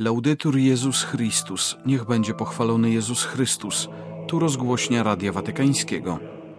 Laudetur Jezus Chrystus, niech będzie pochwalony Jezus Chrystus. Tu rozgłośnia Radia Watykańskiego.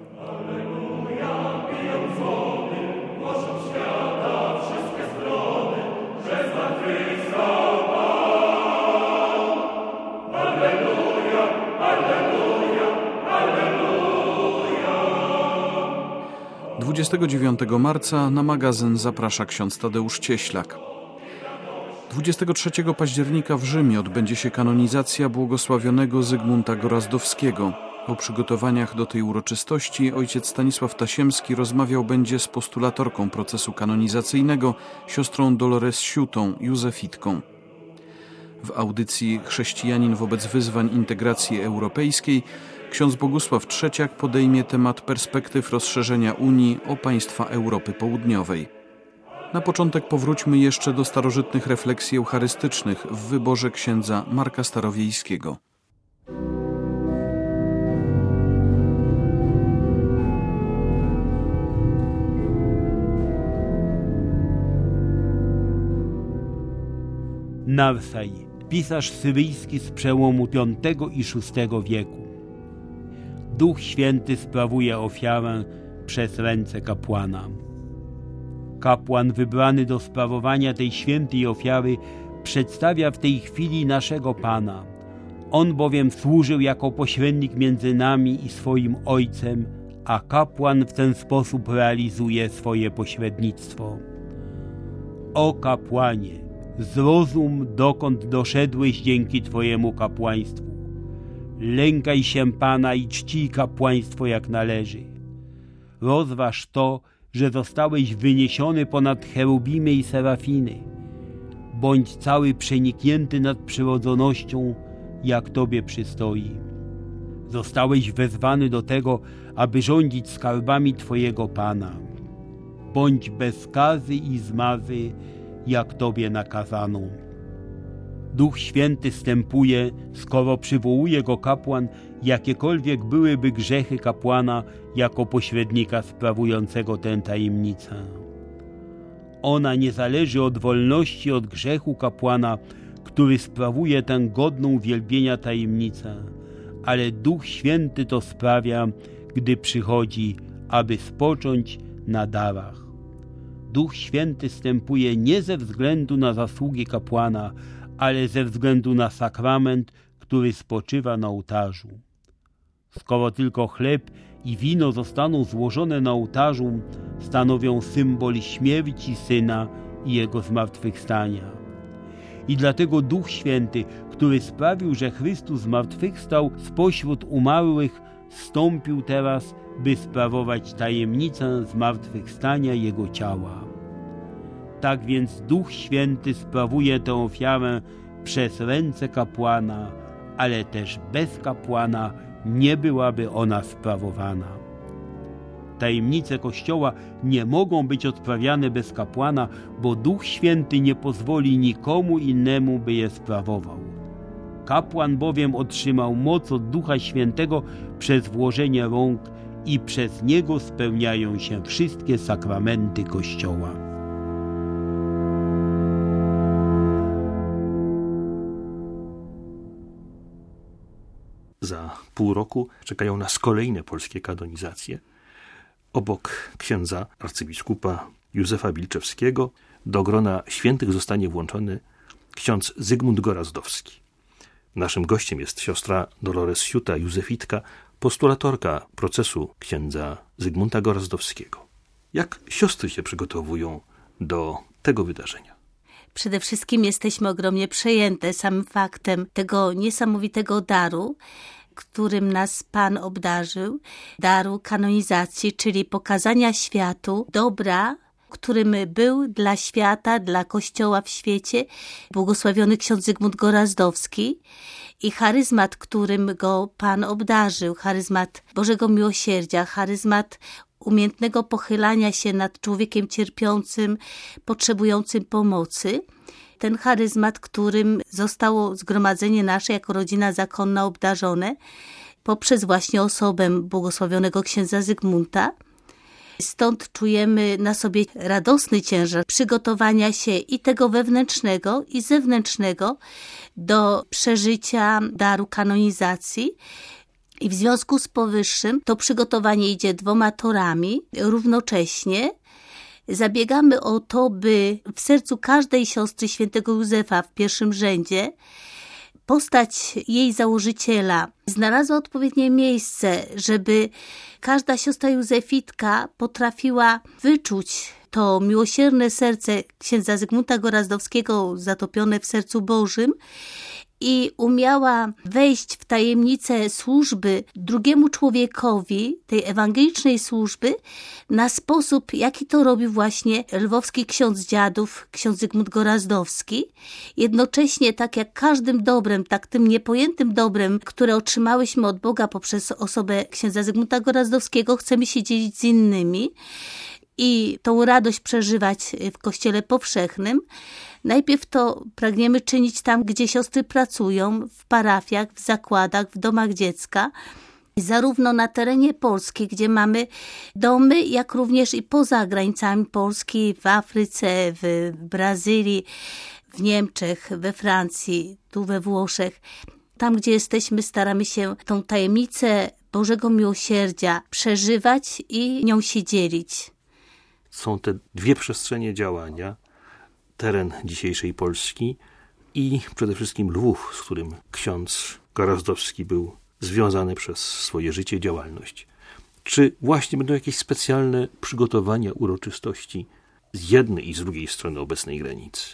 Alleluja, 29 marca na magazyn zaprasza ksiądz Tadeusz Cieślak. 23 października w Rzymie odbędzie się kanonizacja błogosławionego Zygmunta Gorazdowskiego. O przygotowaniach do tej uroczystości ojciec Stanisław Tasiemski rozmawiał będzie z postulatorką procesu kanonizacyjnego, siostrą Dolores Siutą, Józefitką. W audycji Chrześcijanin wobec wyzwań integracji europejskiej ksiądz Bogusław Trzeciak podejmie temat perspektyw rozszerzenia Unii o państwa Europy Południowej. Na początek powróćmy jeszcze do starożytnych refleksji eucharystycznych w wyborze księdza Marka Starowiejskiego. Narsaj, pisarz syryjski z przełomu V i VI wieku. Duch Święty sprawuje ofiarę przez ręce kapłana. Kapłan wybrany do sprawowania tej świętej ofiary przedstawia w tej chwili naszego Pana. On bowiem służył jako pośrednik między nami i swoim Ojcem, a kapłan w ten sposób realizuje swoje pośrednictwo. O kapłanie, zrozum, dokąd doszedłeś dzięki Twojemu kapłaństwu. Lękaj się Pana i czcij kapłaństwo jak należy. Rozważ to, że zostałeś wyniesiony ponad cherubimy i serafiny. Bądź cały przeniknięty nadprzyrodzonością, jak Tobie przystoi. Zostałeś wezwany do tego, aby rządzić skarbami Twojego Pana. Bądź bez skazy i zmazy, jak Tobie nakazano. Duch Święty zstępuje, skoro przywołuje go kapłan, jakiekolwiek byłyby grzechy kapłana jako pośrednika sprawującego tę tajemnicę. Ona nie zależy od wolności od grzechu kapłana, który sprawuje tę godną wielbienia tajemnicę, ale Duch Święty to sprawia, gdy przychodzi, aby spocząć na darach. Duch Święty zstępuje nie ze względu na zasługi kapłana, ale ze względu na sakrament, który spoczywa na ołtarzu. Skoro tylko chleb i wino zostaną złożone na ołtarzu, stanowią symbol śmierci Syna i Jego zmartwychwstania. I dlatego Duch Święty, który sprawił, że Chrystus zmartwychwstał spośród umarłych, wstąpił teraz, by sprawować tajemnicę zmartwychwstania Jego ciała. Tak więc Duch Święty sprawuje tę ofiarę przez ręce kapłana, ale też bez kapłana nie byłaby ona sprawowana. Tajemnice Kościoła nie mogą być odprawiane bez kapłana, bo Duch Święty nie pozwoli nikomu innemu, by je sprawował. Kapłan bowiem otrzymał moc od Ducha Świętego przez włożenie rąk i przez niego spełniają się wszystkie sakramenty Kościoła. Za pół roku czekają nas kolejne polskie kanonizacje. Obok księdza arcybiskupa Józefa Bilczewskiego do grona świętych zostanie włączony ksiądz Zygmunt Gorazdowski. Naszym gościem jest siostra Dolores Siuta, Józefitka, postulatorka procesu księdza Zygmunta Gorazdowskiego. Jak siostry się przygotowują do tego wydarzenia? Przede wszystkim jesteśmy ogromnie przejęte samym faktem tego niesamowitego daru, którym nas Pan obdarzył, daru kanonizacji, czyli pokazania światu dobra, którym był dla świata, dla Kościoła w świecie błogosławiony ksiądz Zygmunt Gorazdowski i charyzmat, którym go Pan obdarzył, charyzmat Bożego Miłosierdzia, charyzmat umiejętnego pochylania się nad człowiekiem cierpiącym, potrzebującym pomocy. Ten charyzmat, którym zostało zgromadzenie nasze jako rodzina zakonna obdarzone poprzez właśnie osobę błogosławionego księdza Zygmunta. Stąd czujemy na sobie radosny ciężar przygotowania się i tego wewnętrznego, i zewnętrznego do przeżycia daru kanonizacji. I w związku z powyższym to przygotowanie idzie 2 torami równocześnie. Zabiegamy o to, by w sercu każdej siostry świętego Józefa w pierwszym rzędzie postać jej założyciela znalazła odpowiednie miejsce, żeby każda siostra Józefitka potrafiła wyczuć to miłosierne serce księdza Zygmunta Gorazdowskiego zatopione w sercu Bożym i umiała wejść w tajemnicę służby drugiemu człowiekowi, tej ewangelicznej służby, na sposób, jaki to robił właśnie lwowski ksiądz dziadów, ksiądz Zygmunt Gorazdowski. Jednocześnie, tak jak każdym dobrem, tak tym niepojętym dobrem, które otrzymałyśmy od Boga poprzez osobę księdza Zygmunta Gorazdowskiego, chcemy się dzielić z innymi i tą radość przeżywać w Kościele powszechnym. Najpierw to pragniemy czynić tam, gdzie siostry pracują, w parafiach, w zakładach, w domach dziecka, zarówno na terenie Polski, gdzie mamy domy, jak również i poza granicami Polski, w Afryce, w Brazylii, w Niemczech, we Francji, tu we Włoszech. Tam, gdzie jesteśmy, staramy się tą tajemnicę Bożego Miłosierdzia przeżywać i nią się dzielić. Są te 2 przestrzenie działania, teren dzisiejszej Polski i przede wszystkim Lwów, z którym ksiądz Gorazdowski był związany przez swoje życie, działalność. Czy właśnie będą jakieś specjalne przygotowania, uroczystości z jednej i z drugiej strony obecnej granicy?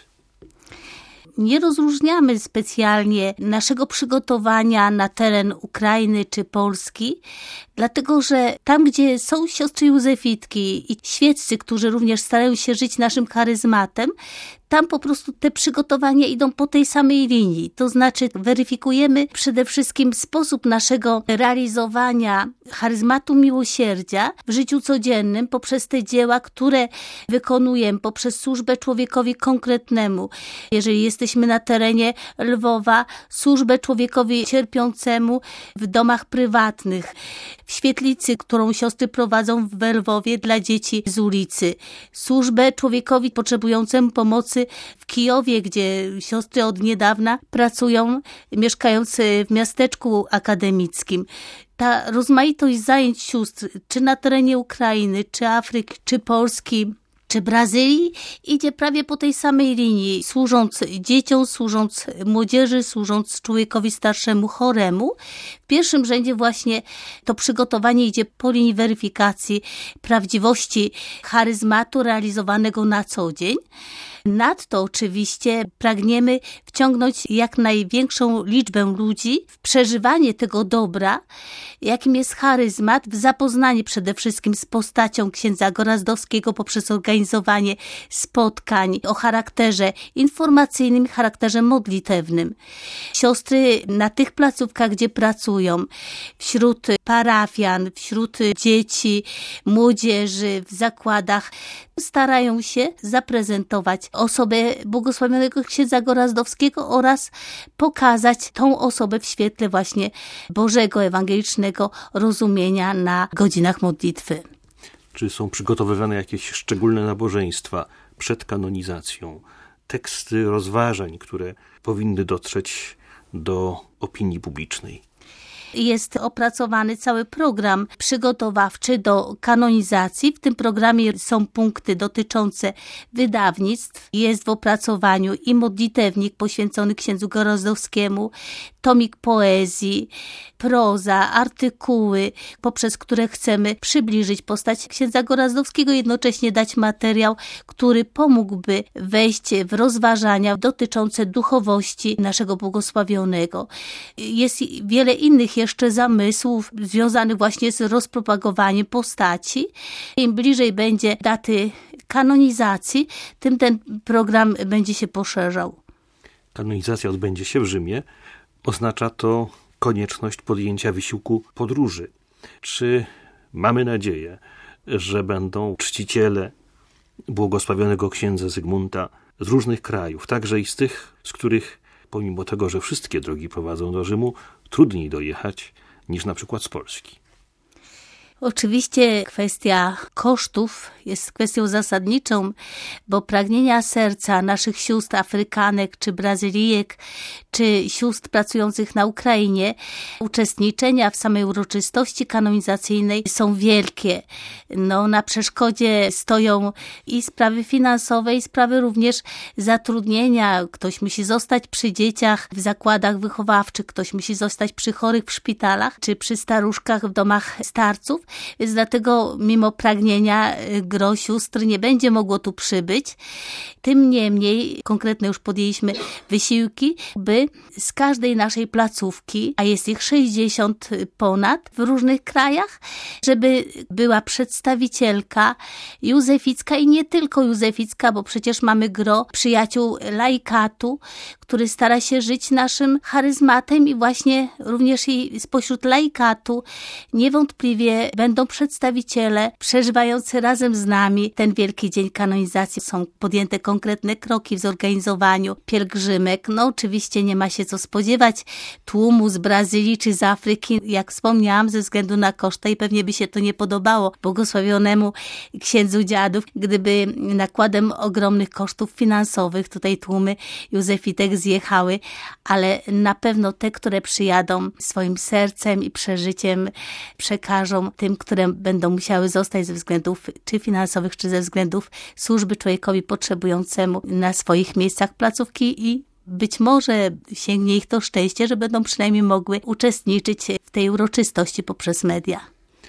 Nie rozróżniamy specjalnie naszego przygotowania na teren Ukrainy czy Polski, dlatego że tam, gdzie są siostry Józefitki i świeccy, którzy również starają się żyć naszym charyzmatem, tam po prostu te przygotowania idą po tej samej linii. To znaczy weryfikujemy przede wszystkim sposób naszego realizowania charyzmatu miłosierdzia w życiu codziennym poprzez te dzieła, które wykonujemy, poprzez służbę człowiekowi konkretnemu. Jeżeli jesteśmy na terenie Lwowa, służbę człowiekowi cierpiącemu w domach prywatnych, w świetlicy, którą siostry prowadzą w Lwowie dla dzieci z ulicy, służbę człowiekowi potrzebującemu pomocy w Kijowie, gdzie siostry od niedawna pracują, mieszkając w miasteczku akademickim. Ta rozmaitość zajęć sióstr, czy na terenie Ukrainy, czy Afryki, czy Polski, czy Brazylii, idzie prawie po tej samej linii, służąc dzieciom, służąc młodzieży, służąc człowiekowi starszemu, choremu. W pierwszym rzędzie właśnie to przygotowanie idzie po linii weryfikacji prawdziwości charyzmatu realizowanego na co dzień. Nadto oczywiście pragniemy wciągnąć jak największą liczbę ludzi w przeżywanie tego dobra, jakim jest charyzmat, w zapoznanie przede wszystkim z postacią księdza Gorazdowskiego poprzez organizowanie spotkań o charakterze informacyjnym, charakterze modlitewnym. Siostry na tych placówkach, gdzie pracują, wśród parafian, wśród dzieci, młodzieży, w zakładach, starają się zaprezentować osobę błogosławionego księdza Gorazdowskiego oraz pokazać tą osobę w świetle właśnie Bożego, ewangelicznego rozumienia na godzinach modlitwy. Czy są przygotowywane jakieś szczególne nabożeństwa przed kanonizacją, teksty rozważań, które powinny dotrzeć do opinii publicznej? Jest opracowany cały program przygotowawczy do kanonizacji. W tym programie są punkty dotyczące wydawnictw. Jest w opracowaniu i modlitewnik poświęcony księdzu Gorazdowskiemu, tomik poezji, proza, artykuły, poprzez które chcemy przybliżyć postać księdza Gorazdowskiego, jednocześnie dać materiał, który pomógłby wejść w rozważania dotyczące duchowości naszego błogosławionego. Jest wiele innych jeszcze zamysłów związanych właśnie z rozpropagowaniem postaci. Im bliżej będzie daty kanonizacji, tym ten program będzie się poszerzał. Kanonizacja odbędzie się w Rzymie. Oznacza to konieczność podjęcia wysiłku podróży. Czy mamy nadzieję, że będą czciciele błogosławionego księdza Zygmunta z różnych krajów, także i z tych, z których pomimo tego, że wszystkie drogi prowadzą do Rzymu, trudniej dojechać niż na przykład z Polski? Oczywiście kwestia kosztów jest kwestią zasadniczą, bo pragnienia serca naszych sióstr Afrykanek, czy Brazylijek, czy sióstr pracujących na Ukrainie, uczestniczenia w samej uroczystości kanonizacyjnej są wielkie. Na przeszkodzie stoją i sprawy finansowe, i sprawy również zatrudnienia. Ktoś musi zostać przy dzieciach w zakładach wychowawczych, ktoś musi zostać przy chorych w szpitalach, czy przy staruszkach w domach starców. Więc dlatego mimo pragnienia gro sióstr nie będzie mogło tu przybyć. Tym niemniej konkretnie już podjęliśmy wysiłki, by z każdej naszej placówki, a jest ich 60 ponad w różnych krajach, żeby była przedstawicielka józeficka i nie tylko józeficka, bo przecież mamy gro przyjaciół laikatu, który stara się żyć naszym charyzmatem i właśnie również i spośród laikatu niewątpliwie będą przedstawiciele przeżywający razem z nami ten wielki dzień kanonizacji. Są podjęte konkretne kroki w zorganizowaniu pielgrzymek. Oczywiście nie ma się co spodziewać tłumu z Brazylii czy z Afryki, jak wspomniałam, ze względu na koszty i pewnie by się to nie podobało błogosławionemu księdzu dziadów, gdyby nakładem ogromnych kosztów finansowych tutaj tłumy józefitek zjechały, ale na pewno te, które przyjadą swoim sercem i przeżyciem przekażą tym, które będą musiały zostać ze względów czy finansowych, czy ze względów służby człowiekowi potrzebującemu na swoich miejscach placówki i być może sięgnie ich to szczęście, że będą przynajmniej mogły uczestniczyć w tej uroczystości poprzez media.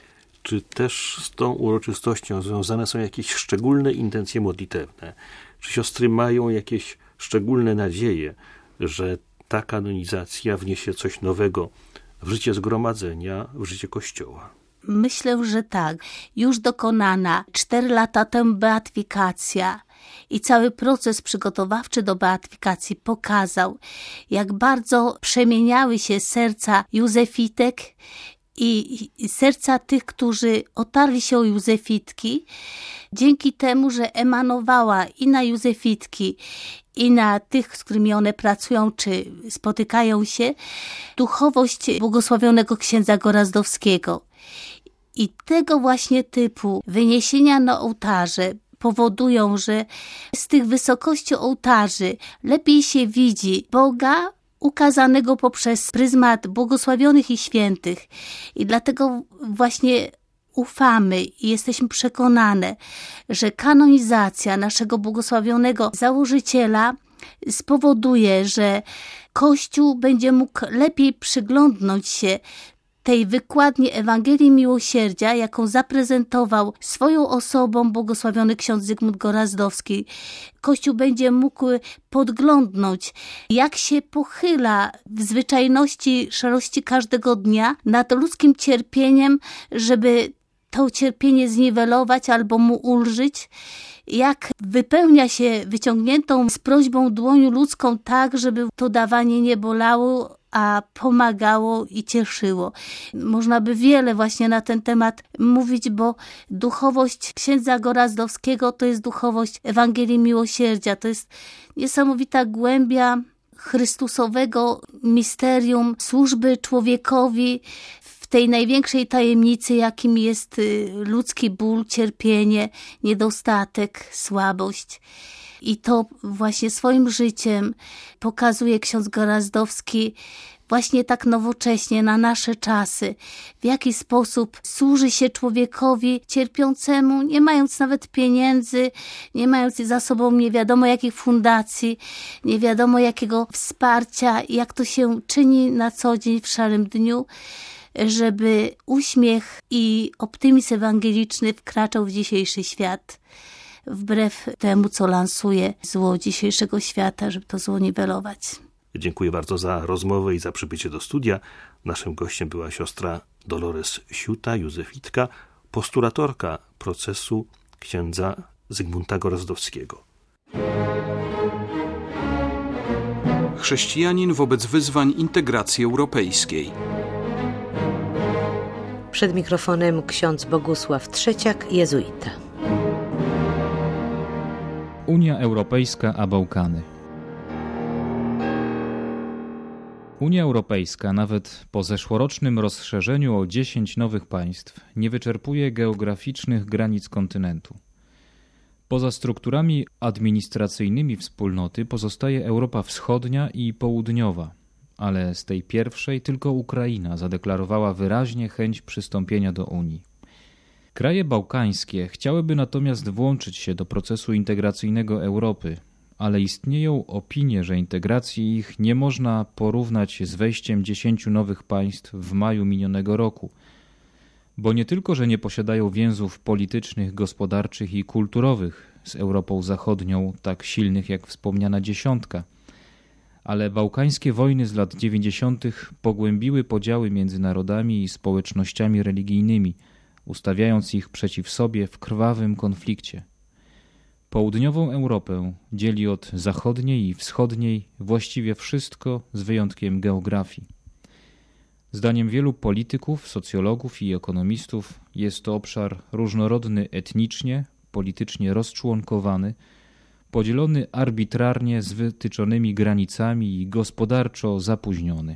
Czy też z tą uroczystością związane są jakieś szczególne intencje modlitewne? Czy siostry mają jakieś szczególne nadzieje, że ta kanonizacja wniesie coś nowego w życie zgromadzenia, w życie Kościoła? Myślę, że tak. Już dokonana 4 lata temu beatyfikacja i cały proces przygotowawczy do beatyfikacji pokazał, jak bardzo przemieniały się serca józefitek i serca tych, którzy otarli się o józefitki, dzięki temu, że emanowała i na józefitki, i na tych, z którymi one pracują, czy spotykają się, duchowość błogosławionego księdza Gorazdowskiego. I tego właśnie typu wyniesienia na ołtarze powodują, że z tych wysokości ołtarzy lepiej się widzi Boga ukazanego poprzez pryzmat błogosławionych i świętych. I dlatego właśnie ufamy i jesteśmy przekonane, że kanonizacja naszego błogosławionego założyciela spowoduje, że Kościół będzie mógł lepiej przyglądnąć się tej wykładni Ewangelii Miłosierdzia, jaką zaprezentował swoją osobą błogosławiony ksiądz Zygmunt Gorazdowski. Kościół będzie mógł podglądnąć, jak się pochyla w zwyczajności, szarości każdego dnia nad ludzkim cierpieniem, żeby to cierpienie zniwelować albo mu ulżyć, jak wypełnia się wyciągniętą z prośbą dłonią ludzką tak, żeby to dawanie nie bolało, a pomagało i cieszyło. Można by wiele właśnie na ten temat mówić, bo duchowość księdza Gorazdowskiego to jest duchowość Ewangelii Miłosierdzia. To jest niesamowita głębia Chrystusowego misterium służby człowiekowi w tej największej tajemnicy, jakim jest ludzki ból, cierpienie, niedostatek, słabość. I to właśnie swoim życiem pokazuje ksiądz Gorazdowski właśnie tak nowocześnie, na nasze czasy, w jaki sposób służy się człowiekowi cierpiącemu, nie mając nawet pieniędzy, nie mając za sobą nie wiadomo jakich fundacji, nie wiadomo jakiego wsparcia, jak to się czyni na co dzień w szarym dniu, żeby uśmiech i optymizm ewangeliczny wkraczał w dzisiejszy świat. Wbrew temu, co lansuje zło dzisiejszego świata, żeby to zło niwelować. Dziękuję bardzo za rozmowę i za przybycie do studia. Naszym gościem była siostra Dolores Siuta, józefitka, postulatorka procesu księdza Zygmunta Gorazdowskiego. Chrześcijanin wobec wyzwań integracji europejskiej. Przed mikrofonem ksiądz Bogusław Trzeciak, jezuita. Unia Europejska a Bałkany. Unia Europejska nawet po zeszłorocznym rozszerzeniu o 10 nowych państw nie wyczerpuje geograficznych granic kontynentu. Poza strukturami administracyjnymi wspólnoty pozostaje Europa Wschodnia i Południowa, ale z tej pierwszej tylko Ukraina zadeklarowała wyraźnie chęć przystąpienia do Unii. Kraje bałkańskie chciałyby natomiast włączyć się do procesu integracyjnego Europy, ale istnieją opinie, że integracji ich nie można porównać z wejściem 10 nowych państw w maju minionego roku, bo nie tylko, że nie posiadają więzów politycznych, gospodarczych i kulturowych z Europą Zachodnią tak silnych jak wspomniana dziesiątka, ale bałkańskie wojny z lat 90. pogłębiły podziały między narodami i społecznościami religijnymi, ustawiając ich przeciw sobie w krwawym konflikcie. Południową Europę dzieli od zachodniej i wschodniej właściwie wszystko z wyjątkiem geografii. Zdaniem wielu polityków, socjologów i ekonomistów jest to obszar różnorodny etnicznie, politycznie rozczłonkowany, podzielony arbitralnie z wytyczonymi granicami i gospodarczo zapóźniony.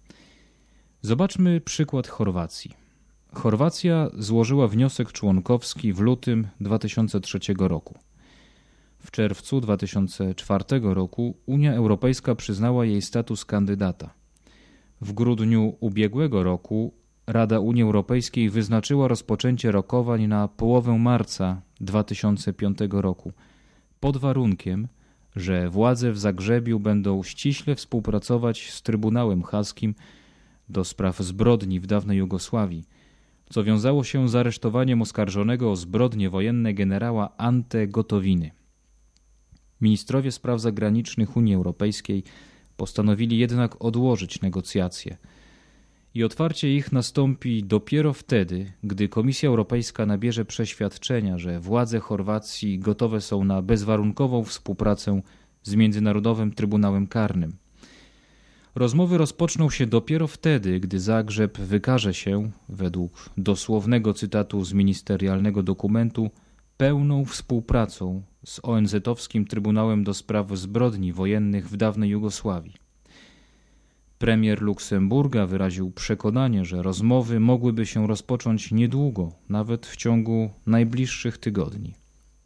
Zobaczmy przykład Chorwacji. Chorwacja złożyła wniosek członkowski w lutym 2003 roku. W czerwcu 2004 roku Unia Europejska przyznała jej status kandydata. W grudniu ubiegłego roku Rada Unii Europejskiej wyznaczyła rozpoczęcie rokowań na połowę marca 2005 roku, pod warunkiem, że władze w Zagrzebiu będą ściśle współpracować z Trybunałem Haskim do spraw zbrodni w dawnej Jugosławii, co wiązało się z aresztowaniem oskarżonego o zbrodnie wojenne generała Ante Gotowiny. Ministrowie spraw zagranicznych Unii Europejskiej postanowili jednak odłożyć negocjacje i otwarcie ich nastąpi dopiero wtedy, gdy Komisja Europejska nabierze przeświadczenia, że władze Chorwacji gotowe są na bezwarunkową współpracę z Międzynarodowym Trybunałem Karnym. Rozmowy rozpoczną się dopiero wtedy, gdy Zagrzeb wykaże się, według dosłownego cytatu z ministerialnego dokumentu, pełną współpracą z ONZ-owskim Trybunałem do spraw zbrodni wojennych w dawnej Jugosławii. Premier Luksemburga wyraził przekonanie, że rozmowy mogłyby się rozpocząć niedługo, nawet w ciągu najbliższych tygodni.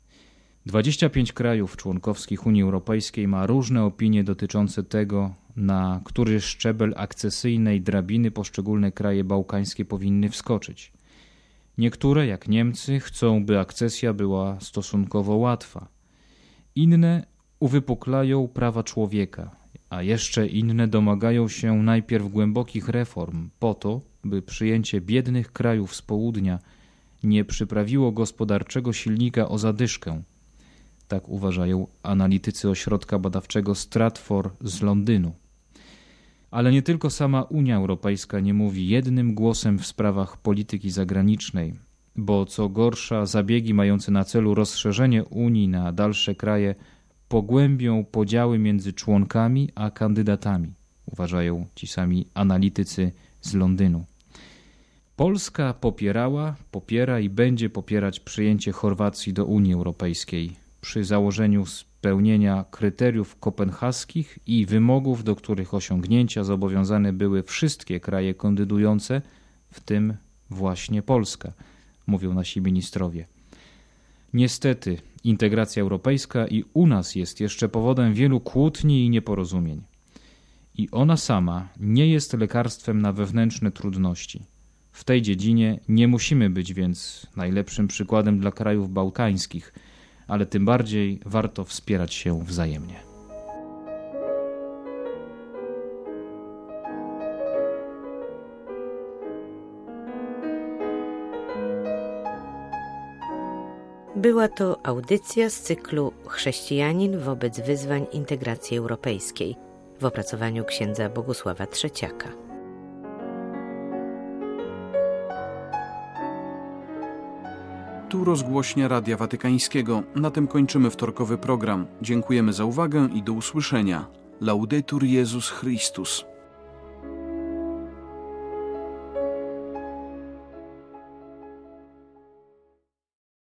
25 krajów członkowskich Unii Europejskiej ma różne opinie dotyczące tego, na który szczebel akcesyjnej drabiny poszczególne kraje bałkańskie powinny wskoczyć. Niektóre, jak Niemcy, chcą, by akcesja była stosunkowo łatwa. Inne uwypuklają prawa człowieka, a jeszcze inne domagają się najpierw głębokich reform po to, by przyjęcie biednych krajów z południa nie przyprawiło gospodarczego silnika o zadyszkę. Tak uważają analitycy ośrodka badawczego Stratford z Londynu. Ale nie tylko sama Unia Europejska nie mówi jednym głosem w sprawach polityki zagranicznej, bo co gorsza zabiegi mające na celu rozszerzenie Unii na dalsze kraje pogłębią podziały między członkami a kandydatami, uważają ci sami analitycy z Londynu. Polska popiera i będzie popierać przyjęcie Chorwacji do Unii Europejskiej przy założeniu spełnienia kryteriów kopenhaskich i wymogów, do których osiągnięcia zobowiązane były wszystkie kraje kandydujące, w tym właśnie Polska, mówią nasi ministrowie. Niestety, integracja europejska i u nas jest jeszcze powodem wielu kłótni i nieporozumień. I ona sama nie jest lekarstwem na wewnętrzne trudności. W tej dziedzinie nie musimy być więc najlepszym przykładem dla krajów bałkańskich, ale tym bardziej warto wspierać się wzajemnie. Była to audycja z cyklu Chrześcijanin wobec wyzwań integracji europejskiej w opracowaniu księdza Bogusława Trzeciaka. Tu rozgłośnia Radia Watykańskiego. Na tym kończymy wtorkowy program. Dziękujemy za uwagę i do usłyszenia. Laudetur Jezus Chrystus.